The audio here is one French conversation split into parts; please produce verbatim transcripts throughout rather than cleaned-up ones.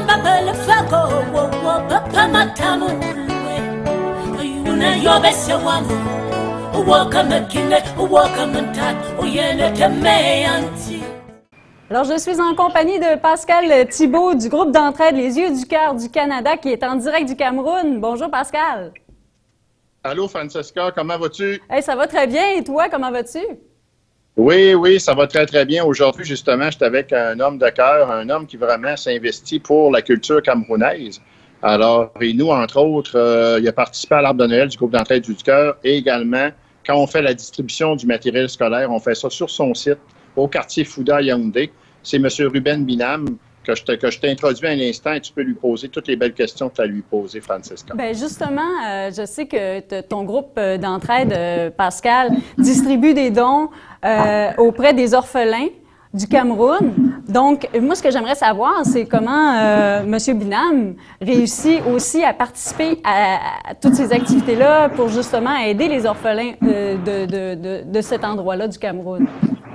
Alors, je suis en compagnie de Pascal Thibault du groupe d'entraide Les Yeux du Cœur du Canada qui est en direct du Cameroun. Bonjour Pascal. Allô Francesca, comment vas-tu? Hey, ça va très bien. Et toi, comment vas-tu? Oui, oui, ça va très, très bien. Aujourd'hui, justement, j'étais avec un homme de cœur, un homme qui vraiment s'investit pour la culture camerounaise. Alors, et nous, entre autres, euh, il a participé à l'Arbre de Noël du groupe d'entraide du cœur et également, quand on fait la distribution du matériel scolaire, on fait ça sur son site au quartier Fouda Yaoundé. C'est M. Ruben Binam que je, te, que je t'introduis à l'instant et tu peux lui poser toutes les belles questions que tu as à lui poser, Francesca. Bien, justement, euh, je sais que ton groupe d'entraide, euh, Pascal, distribue des dons euh, auprès des orphelins du Cameroun. Donc, moi, ce que j'aimerais savoir, c'est comment euh, M. Binam réussit aussi à participer à, à toutes ces activités-là pour justement aider les orphelins euh, de, de, de, de cet endroit-là du Cameroun.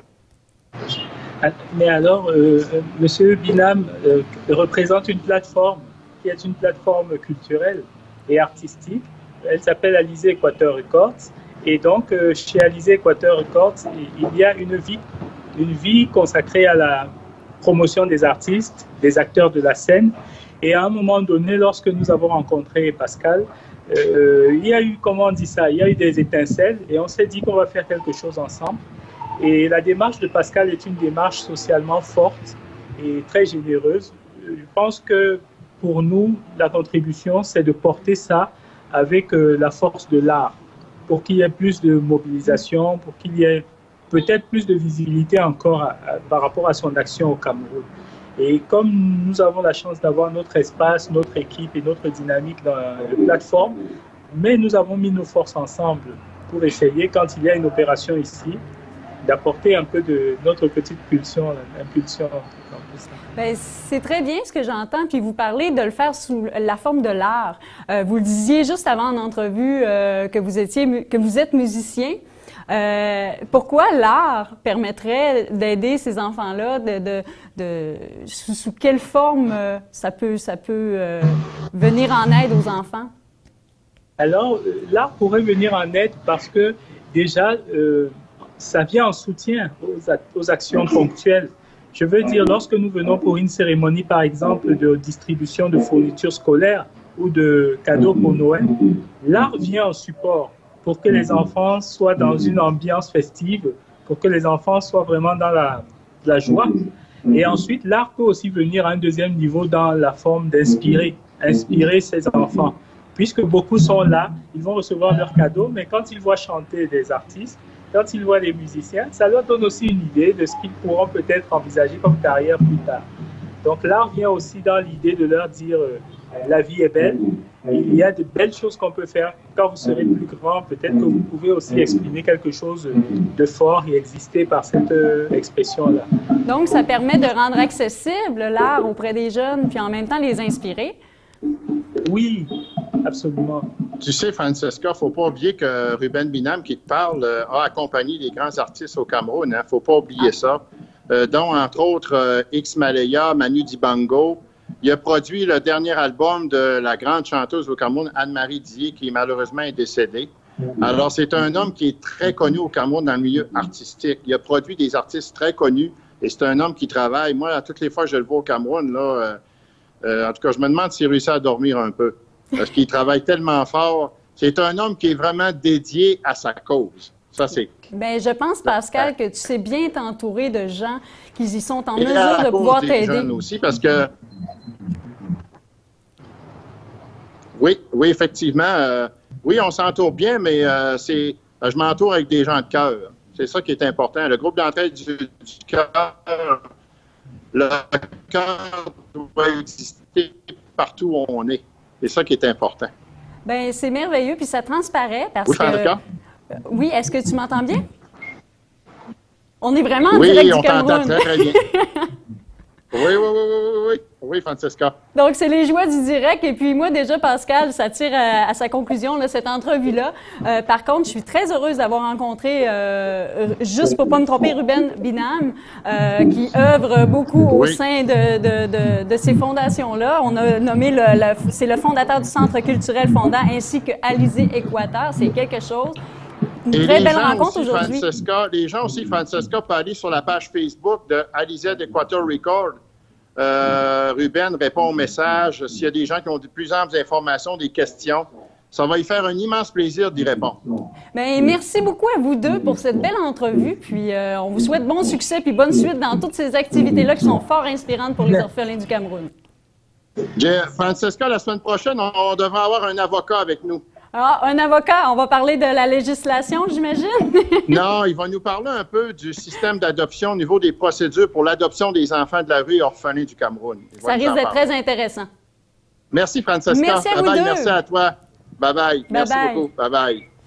Mais alors, euh, M. Binam euh, représente une plateforme qui est une plateforme culturelle et artistique. Elle s'appelle Alizé Équateur Records. Et donc, euh, chez Alizé Équateur Records, il y a une vie, une vie consacrée à la promotion des artistes, des acteurs de la scène. Et à un moment donné, lorsque nous avons rencontré Pascal, euh, il y a eu, comment on dit ça, il y a eu des étincelles et on s'est dit qu'on va faire quelque chose ensemble. Et la démarche de Pascal est une démarche socialement forte et très généreuse. Je pense que pour nous, la contribution, c'est de porter ça avec euh, la force de l'art, pour qu'il y ait plus de mobilisation, pour qu'il y ait peut-être plus de visibilité encore à, à, par rapport à son action au Cameroun. Et comme nous avons la chance d'avoir notre espace, notre équipe et notre dynamique dans la plateforme, mais nous avons mis nos forces ensemble pour essayer, quand il y a une opération ici, d'apporter un peu de notre petite pulsion, impulsion. Bien, c'est très bien ce que j'entends, puis vous parlez de le faire sous la forme de l'art. Euh, vous le disiez juste avant en entrevue euh, que vous étiez, que vous êtes musicien. Euh, pourquoi l'art permettrait d'aider ces enfants-là, de, de, de sous, sous quelle forme euh, ça peut, ça peut euh, venir en aide aux enfants? Alors, l'art pourrait venir en aide parce que déjà, euh, ça vient en soutien aux, aux actions ponctuelles. Je veux dire, lorsque nous venons pour une cérémonie, par exemple, de distribution de fournitures scolaires ou de cadeaux pour Noël, l'art vient en support pour que les enfants soient dans une ambiance festive, pour que les enfants soient vraiment dans la, la joie. Et ensuite, l'art peut aussi venir à un deuxième niveau dans la forme d'inspirer, inspirer ces enfants. Puisque beaucoup sont là, ils vont recevoir leurs cadeaux, mais quand ils voient chanter des artistes, quand ils voient les musiciens, ça leur donne aussi une idée de ce qu'ils pourront peut-être envisager comme carrière plus tard. Donc l'art vient aussi dans l'idée de leur dire euh, la vie est belle, il y a de belles choses qu'on peut faire. Quand vous serez plus grand, peut-être que vous pouvez aussi exprimer quelque chose de fort et exister par cette euh, expression-là. Donc ça permet de rendre accessible l'art auprès des jeunes, puis en même temps les inspirer. Oui, absolument. Tu sais, Francesca, il ne faut pas oublier que Ruben Binam, qui te parle, euh, a accompagné les grands artistes au Cameroun. Il hein? ne faut pas oublier ça. Euh, dont, entre autres, euh, X Malaya, Manu Dibango. Il a produit le dernier album de la grande chanteuse au Cameroun, Anne-Marie Dié, qui malheureusement est décédée. Alors, c'est un homme qui est très connu au Cameroun dans le milieu artistique. Il a produit des artistes très connus et c'est un homme qui travaille. Moi, à toutes les fois que je le vois au Cameroun, là, euh, euh, en tout cas, je me demande s'il réussit à dormir un peu. Parce qu'il travaille tellement fort. C'est un homme qui est vraiment dédié à sa cause. Ça, c'est... Bien, je pense, Pascal, que tu sais bien t'entourer de gens qui y sont en mesure de pouvoir t'aider. Jeunes aussi, parce que... Oui, oui, effectivement. Euh, oui, on s'entoure bien, mais euh, c'est, je m'entoure avec des gens de cœur. C'est ça qui est important. Le groupe d'entraide du, du cœur, le cœur doit exister partout où on est. C'est ça qui est important. Bien, c'est merveilleux, puis ça transparaît parce oui, que... Oui, est-ce que tu m'entends bien? On est vraiment en oui, direct du Cameroun. Oui, on t'entend très, très bien. oui, oui, oui, oui, oui, oui, Francesca. Donc, c'est les joies du direct. Et puis, moi, déjà, Pascal, ça tire à, à sa conclusion, là, cette entrevue-là. Euh, par contre, je suis très heureuse d'avoir rencontré, euh, juste pour pas me tromper, Ruben Binam, euh, qui œuvre beaucoup au Oui. sein de, de, de, de ces fondations-là. On a nommé, le, le, c'est le fondateur du Centre culturel Fondant, ainsi que Alizé Équateur. C'est quelque chose. Une Et très les belle gens rencontre aussi, aujourd'hui. Francesca, les gens aussi, Francesca, peuvent aller sur la page Facebook de Alizé d'Equator Record. Euh, Ruben répond aux messages. S'il y a des gens qui ont de plus amples informations, des questions, ça va y faire un immense plaisir d'y répondre. Bien, merci beaucoup à vous deux pour cette belle entrevue. Puis, euh, on vous souhaite bon succès puis bonne suite dans toutes ces activités-là qui sont fort inspirantes pour les orphelins du Cameroun. Francesca, la semaine prochaine, on, on devrait avoir un avocat avec nous. Ah, un avocat, on va parler de la législation, j'imagine? Non, il va nous parler un peu du système d'adoption au niveau des procédures pour l'adoption des enfants de la rue et orphelins du Cameroun. Ça risque d'être très intéressant. Merci, Francesca. Merci à bye vous bye, deux. merci à toi. Bye bye. Merci bye. beaucoup. Bye bye.